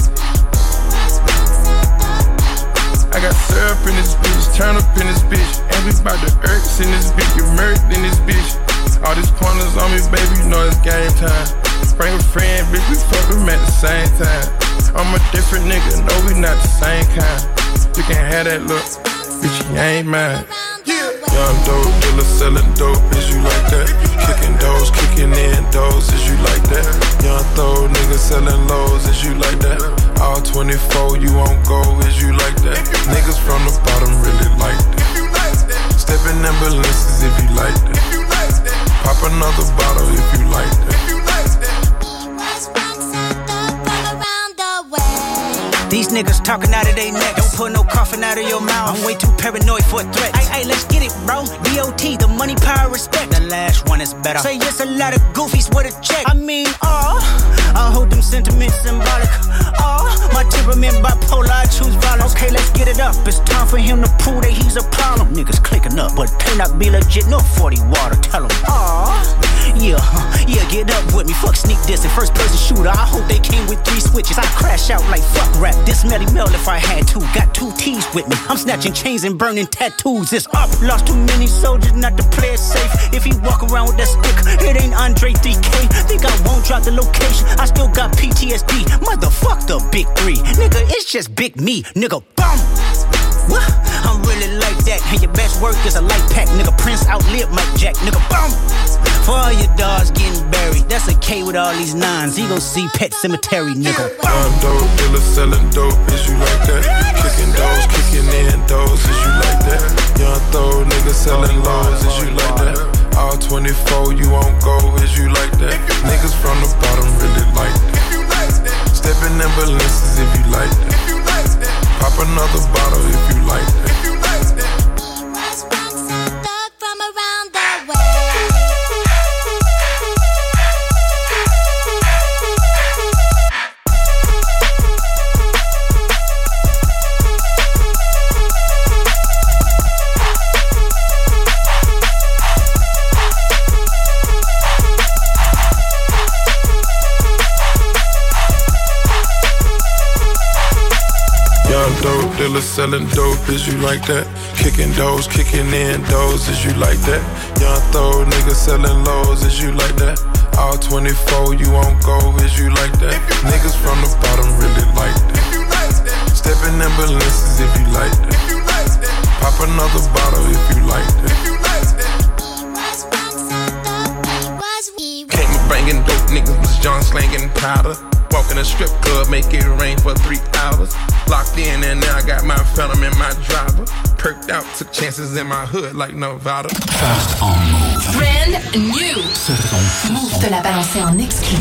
S12: I got syrup in this bitch, turn up in this bitch. And we bout the irks in this bitch, get murked in this bitch. All these pointers on me, baby, you know it's game time. Bring a friend, bitch, we fuck them at the same time. I'm a different nigga, no, we not the same kind. You can have that look, bitch, you ain't mine. Young dope dealer selling dope, is you like that? Kicking doors, kicking in doors, is you like that? Young throw nigga selling lows, is you like that? All 24, you won't go, is you like that? Niggas from the bottom really like that. Stepping ambulances if you like that. Pop another bottle if you like that.
S14: These niggas talking out of their neck. Don't put no coffin out of your mouth. I'm way too paranoid for a threat. Ay, let's get it, bro. DOT, the money, power, respect. The last one is better. Say it's a lot of goofies with a check. I mean, I hold them sentiments symbolic. My temperament bipolar, I choose violence. Okay, let's get it up. It's time for him to prove that he's a problem. Niggas clicking up, but pay not be legit. No 40 water, tell him. Yeah, get up with me. Fuck sneak diss and first person shooter. I hope they came with 3 switches. I crash out like fuck rap. This Melly Mel if I had to. Got 2 T's with me. I'm snatching chains and burning tattoos. It's up. Lost too many soldiers not to play it safe. If he walk around with that stick, it ain't Andre 3K. Think I won't drop the location. I still got PTSD. Motherfuck the big 3. Nigga, it's just big me. Nigga, boom. What? I'm really like that. And your best work is a light pack. Nigga, Prince outlived Mike Jack. Nigga, boom. For all your dogs getting buried. That's a K with all these 9s. He gon' see Pet Cemetery, nigga.
S12: I'm dope dealer selling dope. Is you like that? Kicking doors, kicking in doors. Is you like that? Young throw nigga selling lows. Is you like that? All 24, you won't go. Is you like that? Niggas from the bottom really like that. Stepping ambulances if you like that. Pop another bottle if you like that. Dope dealer selling dope, is you like that? Kicking doors, kicking in doors, is you like that? Young throw nigga selling lows, is you like that? All 24, you won't go, is you like that? Niggas from the bottom really like that. Stepping in lenses if you like that. Pop another bottle if you like that. Came up banging dope, niggas was John slanging powder. Walk in a strip club, make it rain for 3 hours. Locked in and now I got my phantom in my driver. Perked out, took chances in my hood like Nevada.
S6: First on Move.
S18: Brand new. Move te l'a balancé en exclu.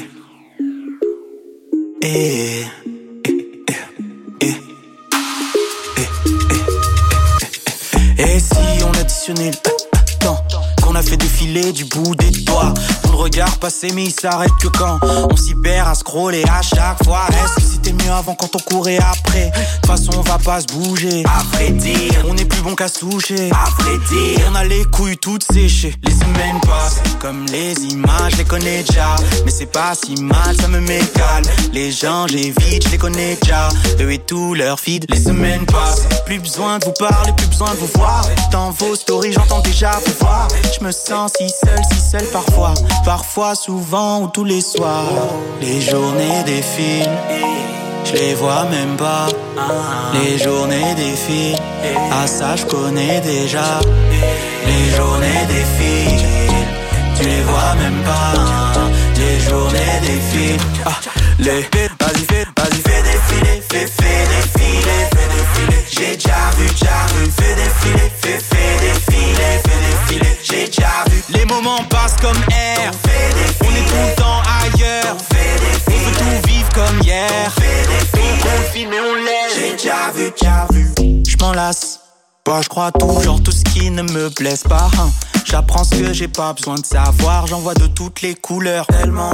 S11: Et si on additionnait le temps qu'on a fait défiler du bout des doigts, on le regarde passer mais il s'arrête que quand on s'y perd à scroller à chaque fois. Est-ce que c'était mieux avant quand on courait après? De toute façon on va pas se bouger. À vrai dire, on est plus bon qu'à se toucher. À vrai dire, on a les couilles toutes séchées. Les semaines passent comme les images, je les connais déjà. Mais c'est pas si mal, ça me m'égale. Les gens j'évite, je les connais déjà. Eux et tout leur feed, les semaines passent. Plus besoin de vous parler, plus besoin de vous voir. Dans vos stories j'entends déjà vous voir. Je me sens si seul parfois. Parfois, souvent ou tous les soirs. Les journées défilent, je les vois même pas. Les journées défilent, ah ça je connais déjà. Les journées défilent, tu les vois même pas. Les journées défilent, vas-y fais défiler, fais défiler. J'ai déjà vu, fais défiler, fais défiler. J'ai déjà vu. Les moments passent comme air. On est tout le temps ailleurs. On veut tout vivre comme hier. On filme et on laisse. J'ai déjà vu. J'm'en lasse. Bah, j'crois tout, genre tout ce qui ne me blesse pas. J'apprends ce que j'ai pas besoin de savoir. J'en vois de toutes les couleurs. Tellement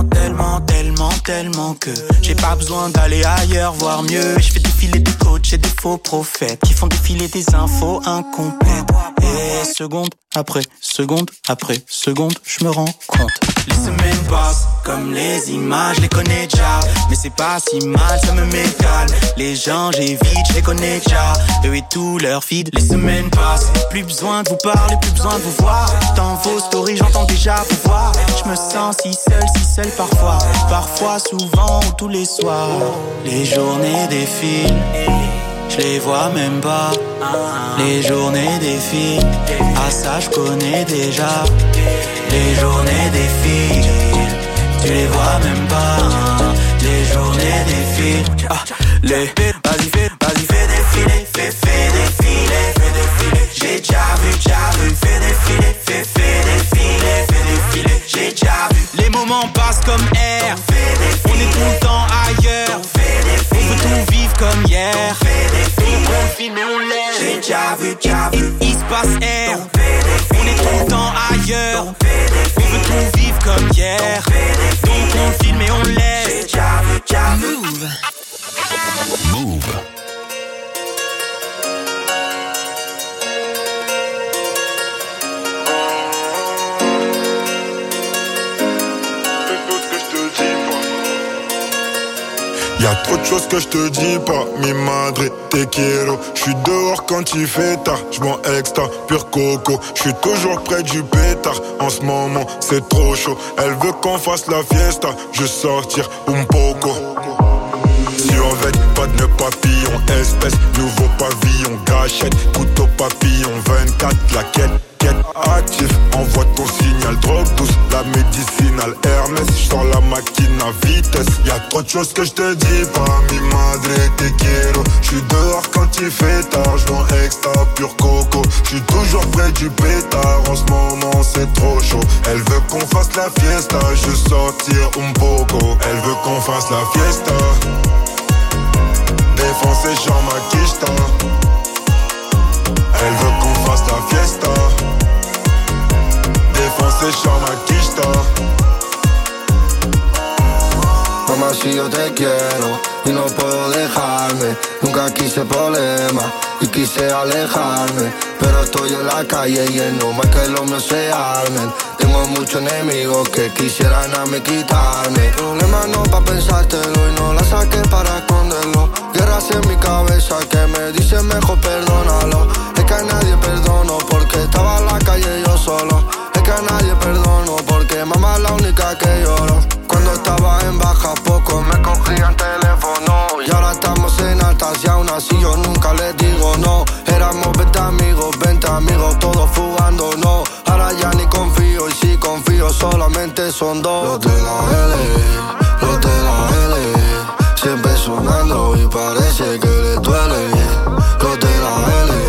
S11: que j'ai pas besoin d'aller ailleurs voir mieux. Je fais défiler des coachs et des faux prophètes qui font défiler des infos incomplètes. Et seconde après seconde, je me rends compte. Les semaines passent comme les images, je les connais déjà. Mais c'est pas si mal, ça me m'égale. Les gens j'évite, je les connais déjà. Eux et tout leur feed. Les semaines passent, plus besoin de vous parler, plus besoin de vous voir. Dans vos stories j'entends déjà vous voir. Je me sens si seul parfois. Parfois, souvent ou tous les soirs. Les journées défilent, je les vois même pas. Les journées défilent, ah ça je connais déjà. Les journées défilent, tu les vois même pas. Les journées défilent, vas-y fais défiler, fais défiler. J'ai déjà vu, fais défiler, fais défiler. J'ai déjà vu. Les moments passent comme air. On est tout le temps ailleurs. On veut tout vivre comme hier. On filme et on laisse. J'ai déjà vu. Il se passe air. On est tout le temps ailleurs. On veut tout vivre comme hier. Donc on filme et on laisse. J'ai déjà vu.
S6: Move.
S12: Y'a trop de choses que je te dis pas, mi madre te quiero. J'suis dehors quand il fait tard, j'm'en extra, pur coco. J'suis toujours près du pétard, en ce moment c'est trop chaud. Elle veut qu'on fasse la fiesta, je sortir un poco. Survêt, pas de nœud papillon, espèce, nouveau pavillon, gâchette, couteau papillon, 24, la quête actif, envoie ton signal, drogue douce, la médicinale Hermès, j'sors la machine à vitesse. Y'a trop de choses que je te dis pas, mi madre te quiero. J'suis dehors quand il fait tard, j'm'en extra, pur coco. J'suis toujours près du pétard, en ce moment c'est trop chaud. Elle veut qu'on fasse la fiesta, je sortir un poco. Elle veut qu'on fasse la fiesta, défoncer genre ma quicheta. Elle veut qu'on fasse la fiesta, défoncer genre ma quicheta.
S19: Mamá, si yo te quiero y no puedo dejarme. Nunca quise problemas y quise alejarme, pero estoy en la calle y es normal que los míos se armen. Tengo muchos enemigos que quisieran a mí quitarme. Problemas no pa' pensártelo y no la saqué para esconderlo. Guerras en mi cabeza que me dicen mejor perdónalo. Es que a nadie perdono porque estaba en la calle yo solo. Es que a nadie perdono porque mamá es la única que lloro. Cuando estaba en baja poco me cogían teléfono y ahora estamos en altas y aún así yo no nunca les digo no. Éramos 20 amigos, todos fugándonos. Ahora ya ni confío, y si confío solamente son dos. Los de la L, siempre sonando y parece que les duele. Los de la L,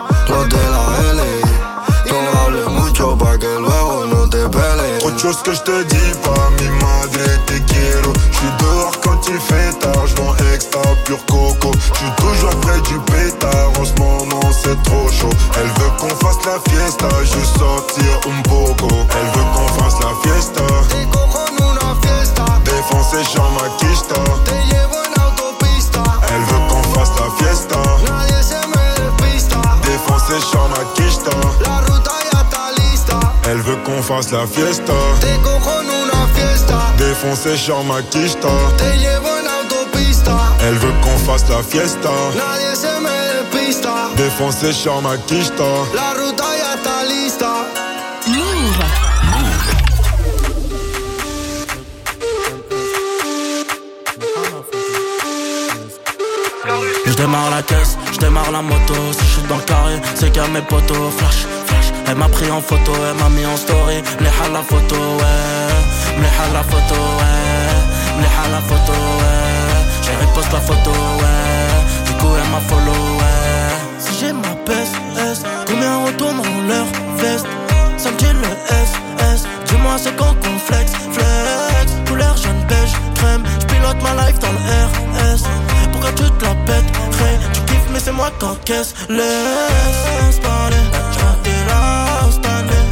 S19: no hables mucho pa' que luego no te peles.
S12: Autre chose que je te dis pas, mi madre te quiero. J'suis dehors quand il fait tard, j'vends extra pur coco. J'suis toujours près du pétard, en ce moment c'est trop chaud. Elle veut qu'on fasse la fiesta, je sortir un poco. Elle veut qu'on fasse la fiesta.
S19: Te cojo en una fiesta.
S12: Défoncé chamaquista.
S19: Te llevo en autopista.
S12: Elle veut qu'on fasse la fiesta.
S19: Nadie se me despista.
S12: Défoncé chamaquista.
S19: La ruta ya está lista.
S12: Elle veut qu'on fasse la fiesta.
S19: Te cojo en una fiesta.
S12: Défoncé chamaquista.
S19: Te llevo en autopista.
S12: Elle veut qu'on fasse la fiesta.
S19: Nadie se me despista.
S12: Défoncé chamaquista.
S19: La ruta ya está lista.
S11: J'démarre la caisse, j'démarre la moto. Si j'suis dans le carré, c'est qu'à mes potos. Flash, elle m'a pris en photo, elle m'a mis en story. Mléha la photo, ouais. Mléha la photo, ouais. Mléha la photo, ouais. J'ai reposte la photo, ouais. Du coup elle m'a follow, ouais. Si j'ai ma PSS, combien retourneront leur veste? Ça me dit le SS. Dis-moi c'est quand qu'on flex, flex. Couleur jaune, beige, crème. J'pilote ma life dans le RS. Pourquoi tu te la pèterais? Tu kiffes mais c'est moi qu'encaisse. Laisse parler, j'ratais là cette année.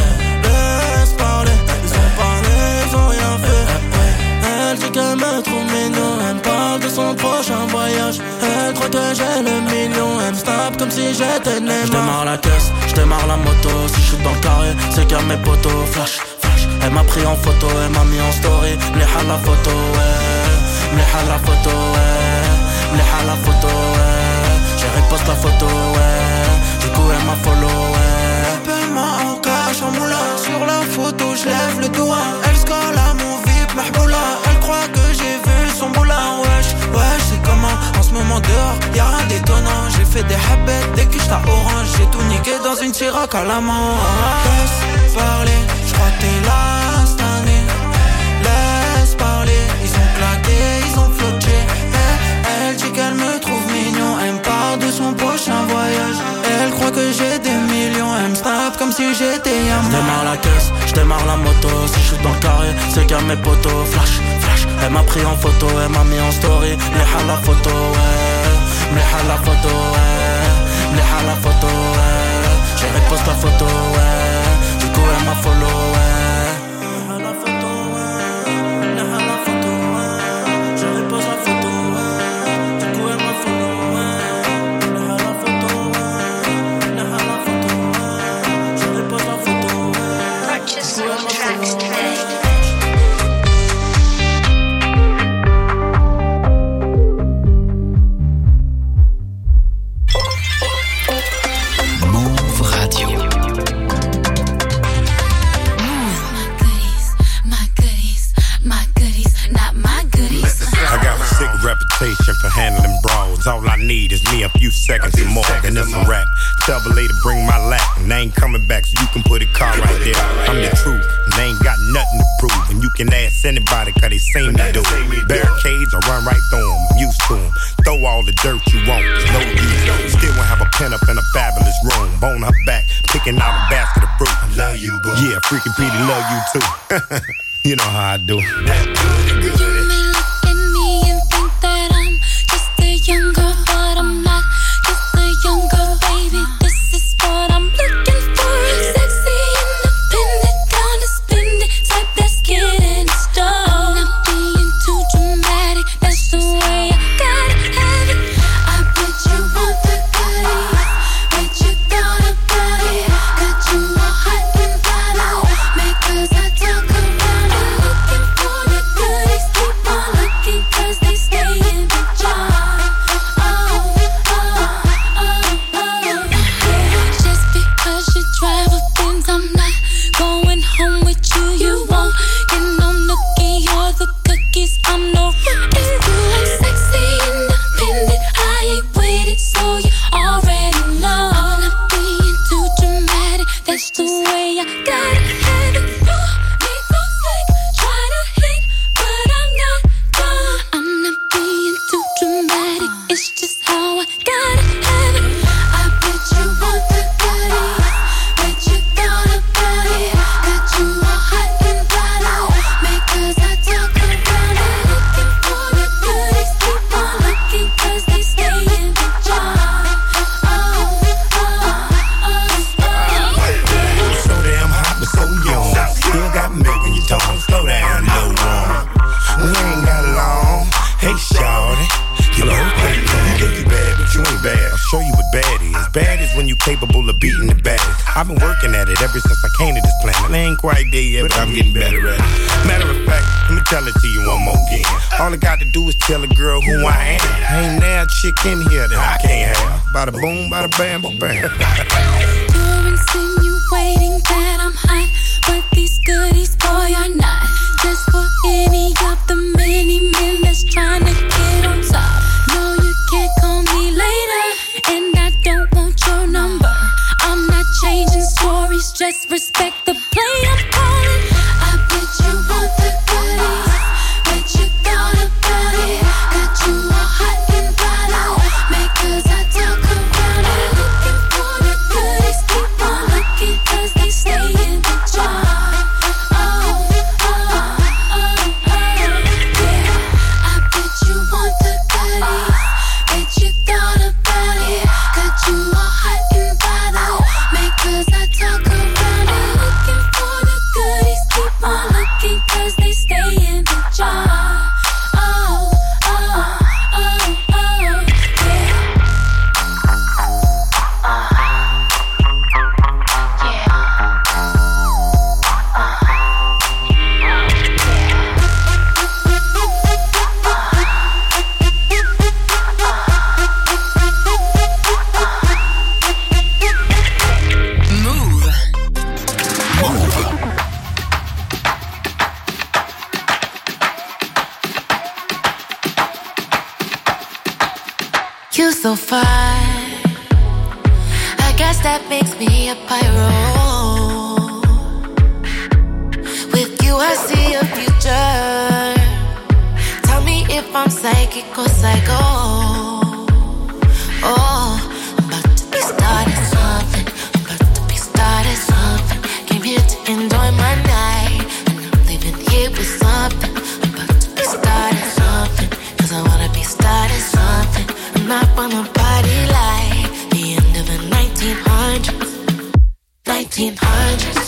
S11: Laisse parler, ils ont parlé, ils ont rien fait. Elle dit qu'elle me trouve mignon. Elle me parle de son prochain voyage. Elle croit que j'ai le million. Elle me snap comme si j'étais Neymar. J'démarre la caisse, j'démarre la moto. Si j'suis dans le carré, c'est qu'à mes potos. Flash, elle m'a pris en photo, elle m'a mis en story. Mléha la photo, ouais. Mléha la photo, ouais. Mléha la photo, ouais. J'ai reposte la photo, ouais. Du coup elle m'a follow, ouais.
S4: Appelle-moi en cash, en moula. Sur la photo, j'lève le doigt. Elle scolle à mon VIP, mahboula. Elle croit que j'ai vu son moulin, wesh. Wesh, c'est comment en ce moment dehors, y'a rien d'étonnant. J'ai fait des habettes, des quiches à orange. J'ai tout niqué dans une Ciroc à la main. Laisse parler, j'crois que t'es là cette année. Laisse parler, ils ont claqué, ils ont flotté. Elle dit qu'elle me trouve mignon. Elle me parle de son prochain voyage. Elle croit que j'ai des millions. Elle me snap comme si j'étais Yama.
S11: J'démarre la caisse, j'démarre la moto. Si j'suis dans le carré, c'est qu'à mes potos. Flash, elle m'a pris en photo, elle m'a mis en story. Mléha la photo, ouais. Mléha la photo, ouais. Mléha la photo, ouais. J'ai reposte la photo, ouais. Du coup elle m'a follow, ouais.
S20: For handling brawls, all I need is me a few seconds and more, and it's a rap. Tell the lady bring my lap, and they ain't coming back, so you can put a car right there. I'm the truth, and they ain't got nothing to prove, and you can ask anybody, cause they seem to do it. Barricades, I run right through them, I'm used to them. Throw all the dirt you want, there's no use. Still won't have a pen up in a fabulous room, bone her back, picking out a basket of fruit. I love you, boo. Yeah, freaking Petey love you too. You know how I do. That good, good.
S1: Young girl, but I'm not just a young girl, baby. This is what I'm looking for. Sexy, independent, gonna spend it. Type that's getting started. Not being too dramatic, that's the way I gotta have it. I bet you want the goodies, bet you thought about it. Got you all hot and bothered, because I talk around it. Looking for the goodies, keep on
S20: capable of beating the baddest. I've been working at it ever since I came to this planet. I ain't quite there yet, but I'm getting better at it. Matter of fact, let me tell it to you one more again. All I got to do is tell a girl who I am. Ain't now a chick in here that I can't have. Bada boom, bada bam, bam.
S1: You're insinuating that I'm hot, but these goodies, boy, are not. Just for any of the many men that's trying to get on top. No, you can't call me later, and I don't want your number. I'm not changing stories, just respect the play I'm calling. I bet you want the goodies, bet you thought about it. Got you all hot and bothered, because I talk around it. Looking for the goodies, keep on looking, cause they stay in the jar. So fine, I guess that makes me a pyro. With you I see a future. Tell me if I'm psychic or psycho. Oh, I'm about to be starting something. I'm about to be starting something. Came here to enjoy my night, and I'm leaving here with something. I'm about to be starting something, cause I wanna be starting something. I'm not gonna party like the end of the 1900s. 1900s.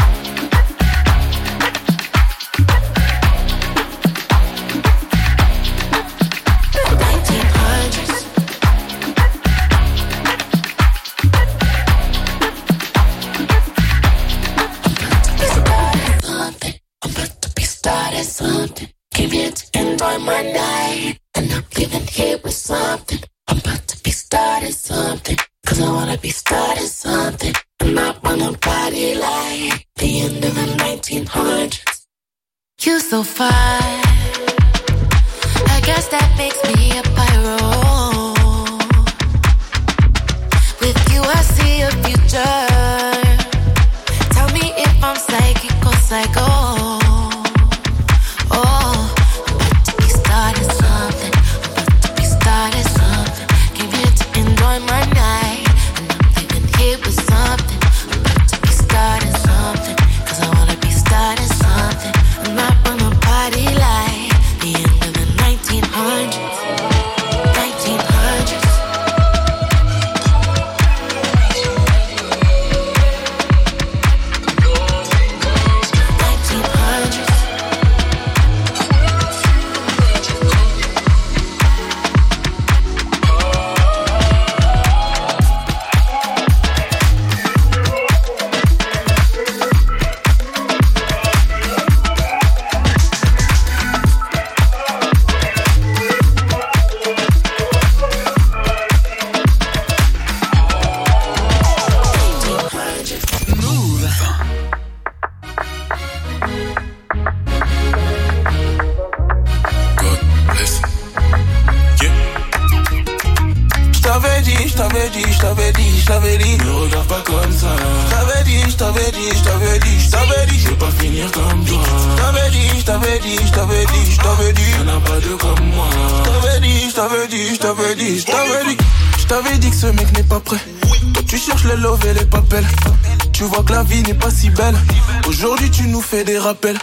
S1: I'm about to be starting something. Came here to enjoy my night, and I'm leaving here with something. I'm about to be starting something, cause I wanna be starting something. I'm not wanna party like the end of the 1900s. You so fine, I guess that makes me a pyro. With you I see a future. Tell me if I'm psychic or psycho. Oh, I'm about to be starting something. I'm about to be starting something. Came here to enjoy my night, and I'm leaving here with something. I'm about to be starting something, cause I wanna be starting something. I'm not gonna party like the end of the 1900s. 1900s.
S12: je t'avais dit, ne regarde pas comme ça. Je t'avais dit, je t'avais dit, je t'avais dit, je t'avais dit, je veux pas finir comme toi. Je t'avais dit, je t'avais dit, je t'avais dit, je t'avais dit, y'en a pas deux comme moi. Je t'avais dit, je t'avais dit, je t'avais dit, je t'avais dit. Je t'avais dit que ce mec n'est pas prêt. Toi tu cherches les love et les papels. Tu vois que la vie n'est pas si belle. Aujourd'hui tu nous fais des rappels.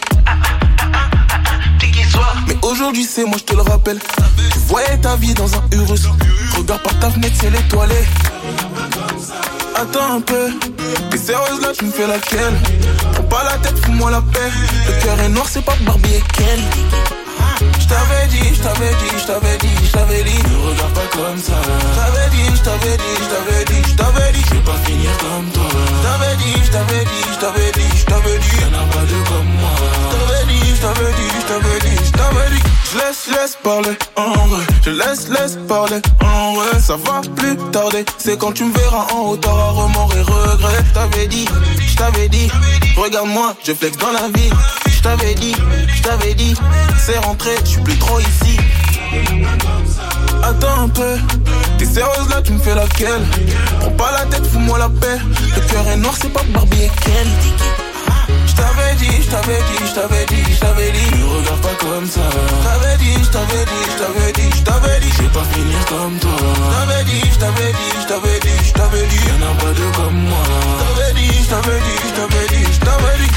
S12: Mais aujourd'hui c'est moi je te le rappelle. Tu voyais ta vie dans un Urus. Regarde par ta fenêtre c'est l'étoilé. Attends un peu. T'es sérieuse là tu me fais laquelle? Prends pas la tête, fous-moi la paix. Le cœur est noir c'est pas Barbie et Ken. J't'avais dit, j't'avais dit, j't'avais dit, j't'avais dit.
S7: Ne regarde pas comme ça.
S12: J't'avais dit, j't'avais dit, j't'avais dit, j't'avais dit.
S7: Je vais pas finir comme toi.
S12: J't'avais dit, j't'avais dit, j't'avais dit, j't'avais dit.
S7: Y'en a pas deux comme moi.
S12: J't'avais dit, j't'avais dit, j't'avais dit, j't'avais dit. Laisse parler en vrai. Je laisse parler en vrai. Ça va plus tarder. C'est quand tu me verras en haut, t'auras remords et regrets. J't'avais dit, regarde-moi, je flex dans la vie. J't'avais dit, c'est rentré, j'suis plus trop ici. Attends un peu, t'es sérieuse là, tu me fais laquelle? Prends pas la tête, fous-moi la paix. Le cœur est noir, c'est pas Barbie et Ken. J't'avais dit, j't'avais dit.
S7: Ne regarde pas comme ça.
S12: J't'avais dit,
S7: je vais pas finir comme toi.
S12: J't'avais dit, j't'avais dit.
S7: Y'en a pas deux comme moi.
S12: J't'avais dit, j'tavais dit.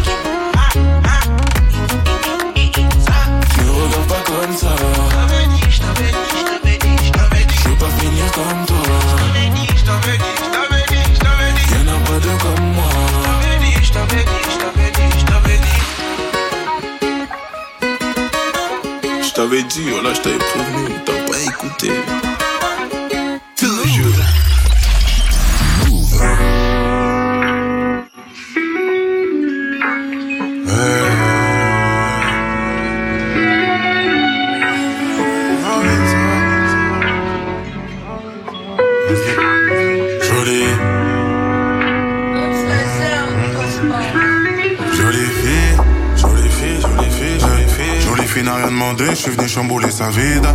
S7: Ne regarde pas comme ça.
S12: J'tavais dit.
S7: Je vais pas finir comme toi.
S12: J'tavais dit.
S7: Y'en a pas deux comme moi.
S12: J'tavais dit.
S3: J't'avais dit, oh là, j't'avais prévenu, t'as pas écouté. Toujours.
S12: N'a rien demandé, je suis venu chambouler sa vida.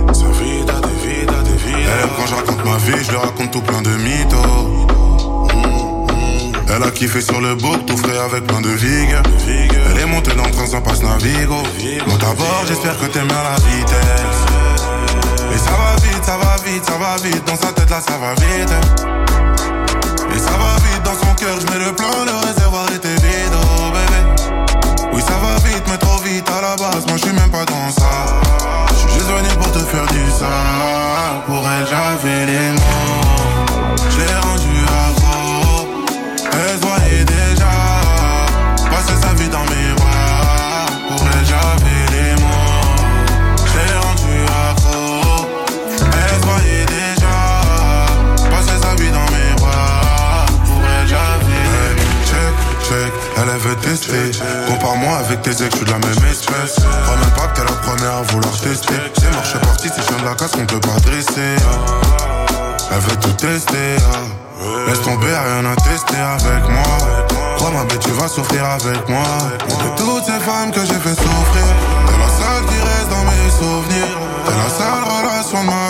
S12: Elle aime quand je raconte ma vie, je lui raconte tout plein de mythos. Elle a kiffé sur le book, tout frais avec plein de vigues. Elle est montée dans le train sans passe Navigo. Monte à bord, j'espère que t'aimes bien la vitesse. Et ça va vite, ça va vite, ça va vite. Dans sa tête là, ça va vite. Et ça va vite, dans son cœur, je mets le plein, le réservoir était vide, oh bébé. Oui, ça va vite, mais trop vite à la base, moi je suis même pas dans ça. Je suis juste venu pour te faire du sale. Pour elle, j'avais les mots. Je l'ai rendu accro. Elle se voyait déjà passer sa vie dans mes bras. Pour elle, j'avais les mots. Je l'ai rendu accro. Elle se voyait déjà passer sa vie dans mes bras. Pour elle, j'avais check, elle veut tester. Compare-moi avec tes ex, je suis de la même espèce. Crois même pas que t'es la première à vouloir tester. C'est marché parti, c'est chien de la casse qu'on peut pas dresser. Elle veut tout tester. Laisse tomber, rien à tester avec moi. Crois ma bête, tu vas souffrir avec moi. De toutes ces femmes que j'ai fait souffrir, t'es la seule qui reste dans mes souvenirs. T'es la seule relation de ma